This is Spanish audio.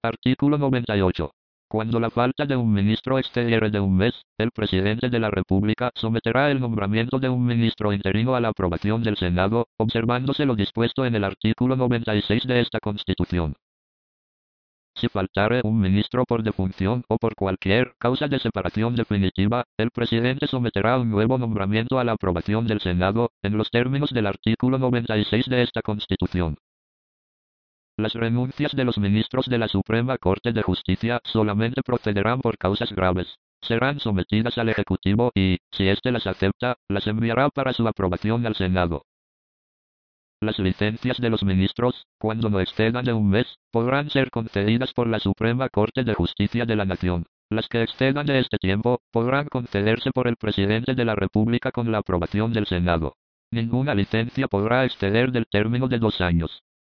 Artículo 98. Cuando la falta de un ministro excediere de un mes, el presidente de la República someterá el nombramiento de un ministro interino a la aprobación del Senado, observándose lo dispuesto en el artículo 96 de esta Constitución. Si faltare un ministro por defunción o por cualquier causa de separación definitiva, el presidente someterá un nuevo nombramiento a la aprobación del Senado, en los términos del artículo 96 de esta Constitución. Las renuncias de los ministros de la Suprema Corte de Justicia solamente procederán por causas graves. Serán sometidas al Ejecutivo y, si éste las acepta, las enviará para su aprobación al Senado. Las licencias de los ministros, cuando no excedan de un mes, podrán ser concedidas por la Suprema Corte de Justicia de la Nación. Las que excedan de este tiempo, podrán concederse por el presidente de la República con la aprobación del Senado. Ninguna licencia podrá exceder del término de 2 años.